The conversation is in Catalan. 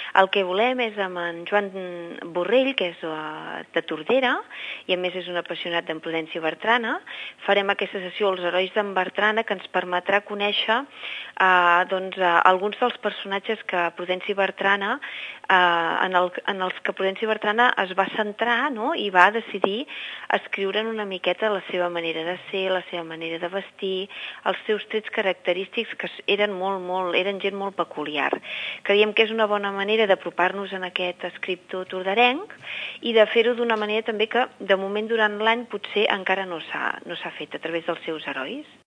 El que volem és amb en Joan Borrell, que és de Tordera, i a més és un apassionat d'en Prudenci Bertrana, farem aquesta sessió Els herois d'en Bertrana, que ens permetrà conèixer alguns dels personatges que Prudenci Bertrana, en els que Prudenci Bertrana es va centrar, no?, i va decidir escriure'n una miqueta la seva manera de ser, la seva manera de vestir, els seus trets característics que eren eren gent molt peculiar. Creiem que és una bona manera d'apropar-nos en aquest escriptor torderenc i de fer-ho d'una manera també que de moment durant l'any potser encara no s'ha fet a través dels seus herois.